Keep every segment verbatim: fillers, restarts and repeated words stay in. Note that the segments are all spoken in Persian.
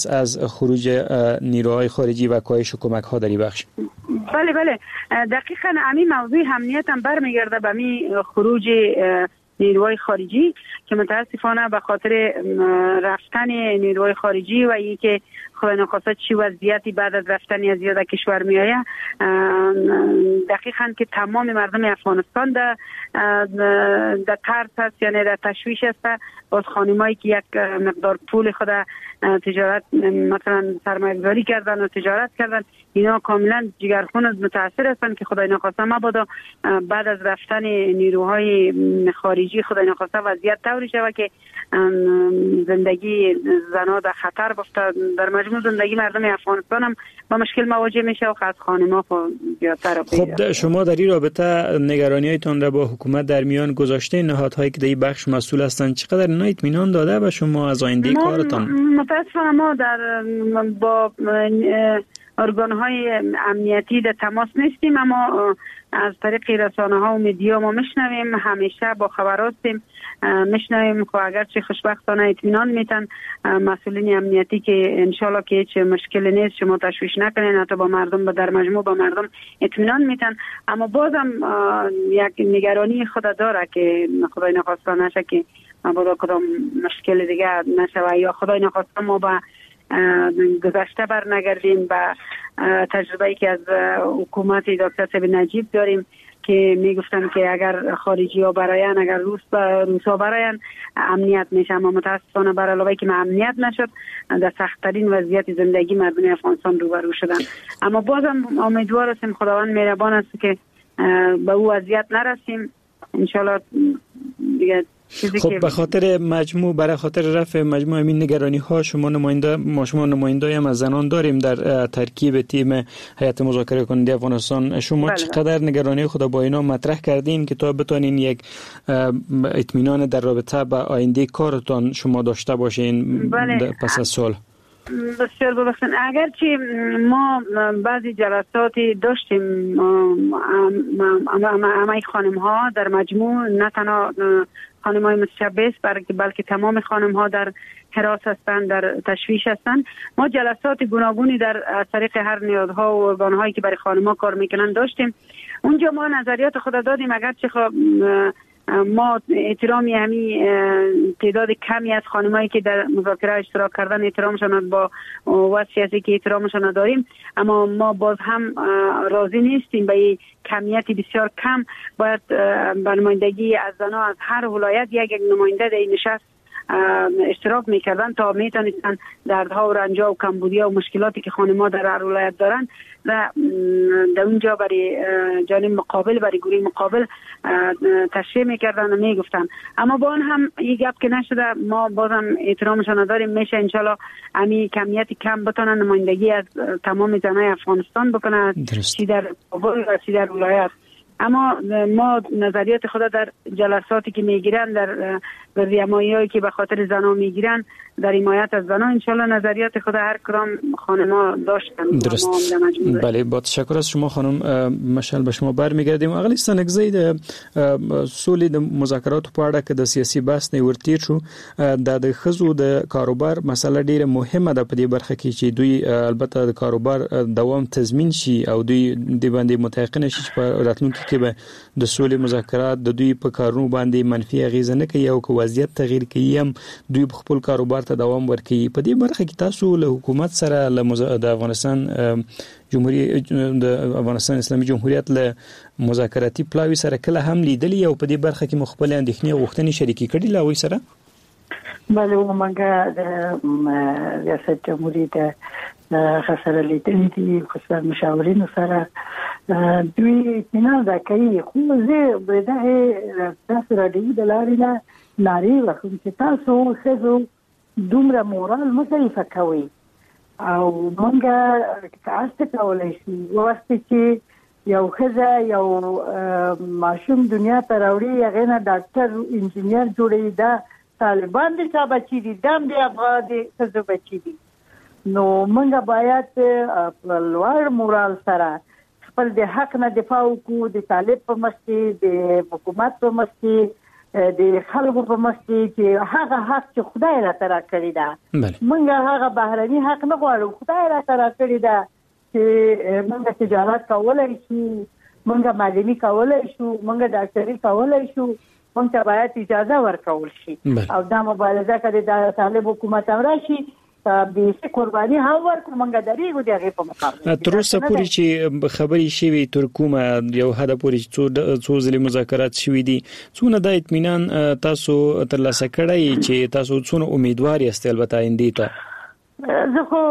از خروج نیروهای خارجی و کاهش کمک‌ها در این بخش؟ بله بله دقیقاً همین موضوع امنیت هم برمیگرده به می خروج نیروهای خارجی که متاسفانه به خاطر رفتن نیروهای خارجی و اینکه خدای نخواسته چی وضعیتی بعد از رفتن از یاد کشور میآید، دقیقاً که تمام مردم افغانستان در در ترس است، یعنی در تشویش است. باز خانمایی که یک مقدار پول خود تجارت مثلا سرمایه گذاری کردن و تجارت کردن، اینا کاملا جگرخون متاثر هستند که خدای نخواسته مبادا بعد از رفتن نیروهای خارجی خدای نخواسته وضعیت طوری شود که زندگی زنها در خطر بیفته. در مجموع زندگی مردم افغانستان هم با مشکل مواجه میشه و خاص خانم‌ها زیادتر. خب شما در این رابطه نگرانی‌هایتان را با حکومت در میان گذاشته؟ نهادهایی که در این بخش مسئول هستند چقدر اینا اطمینان داده به شما از آینده کارتان؟ متاسفانه ما در با ارگان‌های امنیتی در تماس نیستیم، اما از طریق رسانه‌ها و مدیا ما میشنویم، همیشه با خبر هستیم، میشنویم که اگرچه خوشبختانه اطمینان میتن مسئولین امنیتی که انشالله که هیچ مشکلی نیست، شما تشویش نکنین، حتی با مردم با در مجموع با مردم اطمینان میتن، اما بازم یک نگرانی خود داره که خدای نخواسته نشه که مبادا کدام مشکل دیگه نشه یا خدای نخواسته ما با گذشته بر نگردیم. و تجربه‌ای که از حکومت دکتر صاحب نجیب داریم که میگفتن که اگر خارجی ها براین، اگر روس با روس ها براین امنیت میشه، اما متاسفانه بر علاوه که امنیت نشد در سخت‌ترین وضعیت زندگی مردم افغانستان روبرو شدن. اما بازم امیدوار هستیم خداوند مهربان است که به او وضعیت نرسیم انشالله دیگه. خب به خاطر مجموع برای خاطر رفع مجموع این نگرانی ها شما نماینده ما شما نماینده هم از زنان داریم در ترکیب تیم هیئت مذاکره کننده افغانستان. شما بله. چقدر نگرانی خود با اینا مطرح کردین که تا بتونین یک اطمینان در رابطه با آینده کارتان شما داشته باشین بله. پس از سال؟ بسیار ببخشید، اگرچه ما بعضی جلساتی داشتیم همه خانم ها در مجموع، نه تنها خانم های متشبث بلکه تمام خانم ها در حراس هستند، در تشویش هستند، ما جلسات گوناگونی در طریق هر نهادها و ارگان هایی که برای خانم ها کار میکنن داشتیم. اونجا ما نظریات خود دادیم، اگرچه خب ما احترامی همین تعداد کمی از خانمایی که در مذاکره اشتراک کردن احترامشان با وضع سیاسی که احترامشان داریم، اما ما باز هم راضی نیستیم به این کمیتی بسیار کم. باید به نمایندگی از زنها از هر ولایت یک یک نماینده در این نشست اشتراک میکردن تا میتونستن دردها و رنجها و کمبودی‌ها و مشکلاتی که خانم‌ها در هر ولایت دارن و در اونجا برای جانب مقابل برای گروه مقابل تشریح میکردن و میگفتن. اما با آن هم این گپ که نشده، ما بازم احترامشان داریم، میشه انشالله همین کمیتی کم بتونن نمایندگی از تمام زنای افغانستان بکنن، چی در کابل و چی در ولایت. اما ما نظریات خود در جلساتی که میگیرن، در گردیمایی‌هایی که به خاطر زنان میگیرن در حمایت از زنان، انشالله نظریات خود هر کدام خانم‌ها داشتن. درست. بله، با تشکر از شما خانم مشعل به شما برمیگردیم. اغلی سنگزی د سولې د مذاکراتو په اړه کې د سیاسي بحث نه ورتیر شو، د خزو د کاروبار مسله ډیره مهمه ده په دې برخه کې چې دوی البته د کاروبار دوام تضمین شي او دوی د باندې متيقن شي چې په راتلونکي کې به د سولې مذاکرات د دوی په کارونو باندې منفي اغیزه نه کوي او که وضعیت تغییر کوي هم دوی خپل کاروبار ته دوام ورکوي. په دې برخه کې تاسو له حکومت سره له د افغانستان جمهوریت د افغانستان اسلامي جمهوریت له مذاکراتي پلاوی سره کله هم لیدلی او په دې برخه کې مخبل اندېښنې غوښتنې شریکي کړي لا وې سره؟ بله، ومنګه د ریاست جمهوریت خسر لیدلې دي خصوصا مشاورینو سره دوی اطمینان راکوي. خو زه به دغه تاسو راډیو د لارې نه نارې وکړم چې تاسو ښځو دومره مورال مه ضعیفه کوئ او مونږه تاسو کولی شي واسطه چې یو ښځه یو ماشوم دنیا ته راوړي، هغې نه ډاکټر انجینیر جوړوي، دا طالبان د چا بچي دي؟ دا هم د افغان د ښځو بچي دي. نو مونږ باید په لوړ مورال سره خپل د حق نه دفاع وکړو، د طالب په مخ کې، د حکومت په مخ کې، د خلکو په مخ کې چې هغه حق چې خدای را ترا کړی دا موږ هغه بهرني حق نه غواړو خدای را ترا کړی دا چې موږ تجارت کولای شو موږ معلمي کولای شو موږ ډاکټري کولای شو موږ ته باید اجازه ورکول شي او دا مبارزه کوي د طالب حکومت راشي به قرباني هم ورکو مونږ درېږو دغه په مقابله تر اوسه پورې چې خبري شوی تر کومه یو حد پورې څو څو ځلې مذاکرات شوي دي څونه د اطمینان تاسو ترلاسه کړی چې تاسو څونه امیدوار یاست البته آینده ته زه خو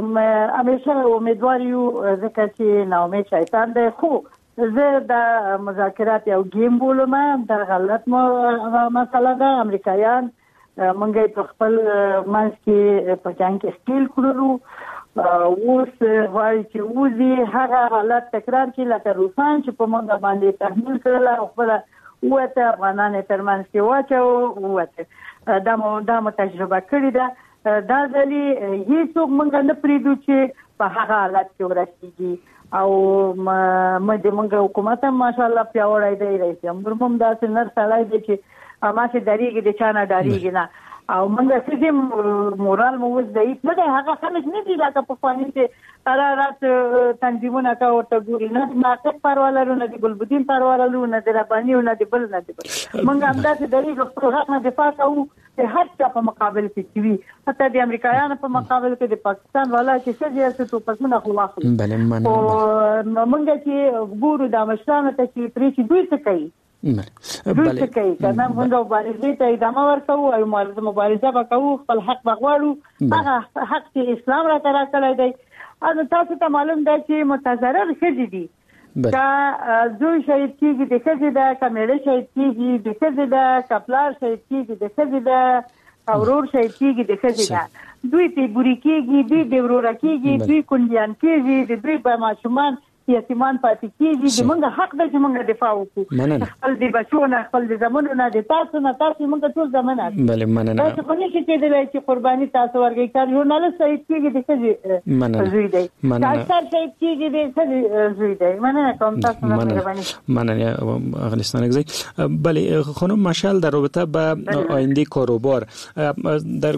همیشه امیدوار یو ځکه چې ناامید شیطان دی خو زه د مذاکرات یو گیم بولم در غلط مسله ده امریکایان منګه په خپل منځ کې په جنگ کې سټیل کړلو اوس وایي چې وزي هغه حالت تکرار کړي لکه روسان چې په موږ باندې تحمیل کړل او خپل وته افغانان تر منځ کې واچو وته دا مو دا مو تجربه کړې ده دا ځلې هیڅوک موږ نه پریدو چې په هغه حالت کې ورسیږي او مې موږ حکومت ماشاءالله پیاوړی دی رئیس امرمم دا څنګه سړی دی چې اما چې دریږي د چانه دریږي نه او موږ چې مورال مو وځ دی نه ده هغه خلک نه دي لکه په فانی چې قرارات تنظیمونه کا ورته ګوري نه ماته پرواله نه دي ګلبدین پرواله نه دي رباني نه دي بل نه دي موږ هم دا چې دریږي په حق نه دفاع کوو چې هر څه په مقابل کې وي حتی د امریکایانو په مقابل کې د پاکستان والا چې څه جوړ څه پسونه خو واخلي بله مننه او موږ چې ګورو د مشرانو ته چې پرې چې دوی څه کوي بله کوي کنه موږ مبارزه ته ادامه ورکوو او مبارزه وکړو خپل حق بغواړو هغه حق چې اسلام را ترا کړی دی او تاسو ته معلوم دی چې متضرر خځې دي کا زوی شهید کیږي د خځې د کمیړه شهید کیږي د خځې د کپلار شهید کیږي د خځې د اورور شهید کیږي د خځې د دوی ته بوري کیږي دوی د ورور کیږي دوی کونډیان کیږي د دوی په ماشومان یتیمان پاتې کیږي د موږ حق د چې موږ دفاع وکړو خپل د بچونه خپل د زمونو د تاسو نه تاسو موږ ټول زمونه بله مننه تاسو په نشي کېدلی چې قرباني تاسو ورګی کار ژورنالیست شهید کیږي د څه مننه زوی دی ډاکټر شهید کیږي د څه زوی دی مننه کوم تاسو نه مهرباني مننه افغانستان گزی بله خانم مشعل در رابطه با آینده کاروبار در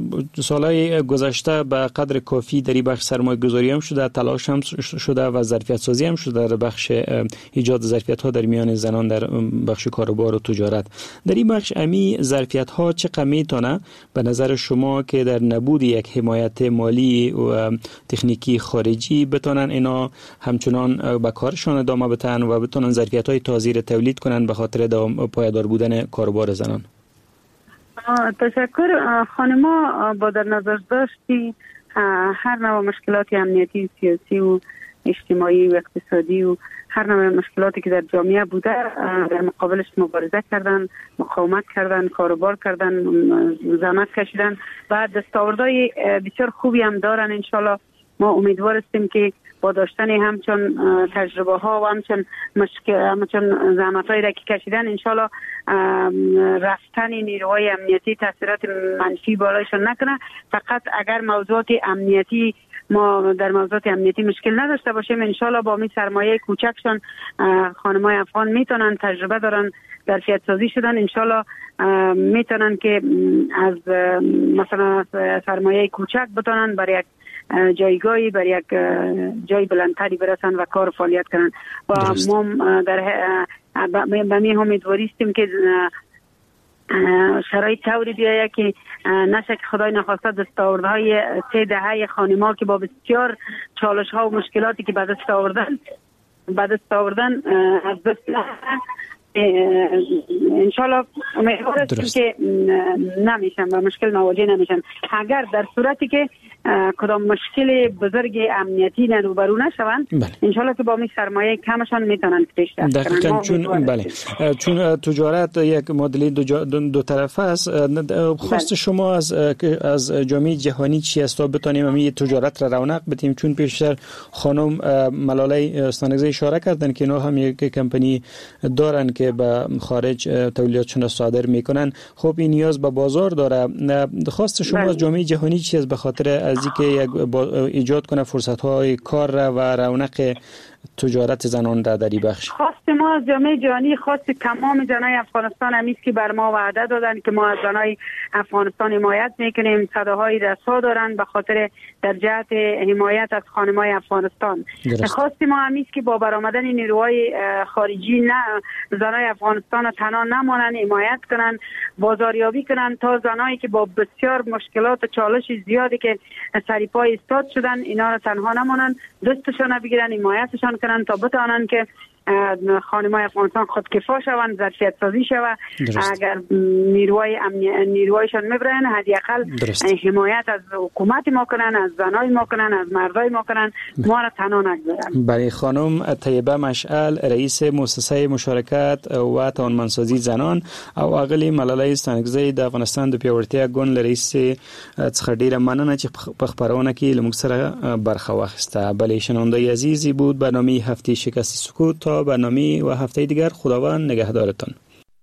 سالهای گذشته به قدر کافی در این بخش سرمایه‌گذاری هم شده تلاش هم شده و ظرفیت سازی هم شده در بخش ایجاد ظرفیت ها در میان زنان در بخش کاروبار و تجارت در این بخش امی ظرفیت ها چقدر میتونه به نظر شما که در نبود یک حمایت مالی و تکنیکی خارجی بتونن اینا همچنان به کارشان ادامه بدن و بتونن ظرفیت های تازه را تولید کنن به خاطر پایدار بودن کاروبار زنان؟ تشکر خانما با در نظر داشتی هر نوع مشکلات امنیتی سیاسی و اجتماعی و اقتصادی و هر نوع مشکلاتی که در جامعه بوده در مقابلش مبارزه کردن مقاومت کردن کاروبار کردن زحمت کشیدن و دستاوردهای بسیار خوبی هم دارن انشالله ما امیدوار هستیم که با داشتن همچون تجربه ها و همچون مشکل همچون زحمت هایی را که کشیدن انشالله رفتن نیروهای امنیتی تاثیرات منفی بالایشان نکنه فقط اگر موضوعات امنیتی ما در موضوعات امنیتی مشکل نداشته باشیم انشالله با می سرمایه کوچکشان خانمای افغان میتونن تجربه دارن ظرفیت سازی شدن انشالله میتونن که از مثلا سرمایه کوچک بتونن برای یک جایگاهی برای یک جای بلندتری برسن و کار فعالیت کنن و ما در به می امیدواری هستیم که شرایط طوری بیاید که نشه که خدای نخواسته دستاوردهای سه دهه خانم‌ها که با بسیار چالش‌ها و مشکلاتی که به دست آوردن به دست آوردن از دست انشالله امیدوار هستیم که نمیشن و مشکل مواجه نمیشن اگر در صورتی که کدام مشکل بزرگ امنیتی روبرو نشوند انشالله که با می سرمایه کمشان میتونن پیش رفت دقیقاً چون بله چون تجارت یک معادله دو, دو طرفه است خواست بله. شما از از جامعه جهانی چی است تا بتونیم همین تجارت را رونق بدیم چون پیشتر خانم ملاله استانگزی اشاره کردن که اینا هم یک کمپانی دارن که به خارج تولیداتشون صادر میکنن خب این نیاز به بازار داره خواست شما بله. از جامعه جهانی چی است به خاطر از اینکه یک ایجاد کنه فرصت‌های کار و رونق تجارت زنان را در این بخش؟ خواست ما از جامعه جهانی، خواست تمام زنای افغانستان همیست که بر ما وعده دادن که ما از زنای افغانستان حمایت میکنیم، صداهای رسا دارن به خاطر در جهت حمایت از خانمای افغانستان. خواست ما همیست که با برآمدن نیروهای خارجی نه زنای افغانستان تنها نمانند، حمایت کنن، بازاریابی کنن تا زنایی که با بسیار مشکلات و چالش زیادی که سریپای ایستاد شدن اینا را تنها نمانند، دستشان بگیرن، حمایتشان کنن تا بتوانند که خانمای افغانستان خودکفا شوند، ظرفیت سازی شود. اگر نیروهای امنیت نیروهایشان میبرن حداقل حمایت از حکومت ما کنن، از زنای ما کنن، از مردای ما کنن، ما را تنها نگذارن. برای خانم طیبه مشعل، رئیس مؤسسه مشارکت و توانمندسازی زنان او اغلی ملالۍ ستانکزی د افغانستان د پیاوړتیا ګوند رئیس څخه ډیره مننه چې په خبرونه کې لمږ سره برخه واخیسته. بلې شنونده عزیزی بود برنامه هفته شکست سکوت. تا برنامه و هفته دیگر خداوند نگهدارتان.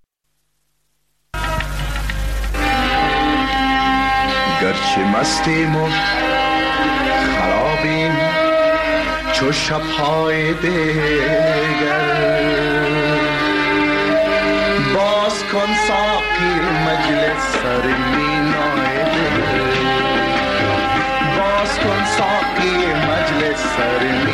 گرچه مستیم و خرابیم چو شب‌های دیگر، باز کن ساقی مجلس سر مینای دل، باز کن ساقی مجلس سر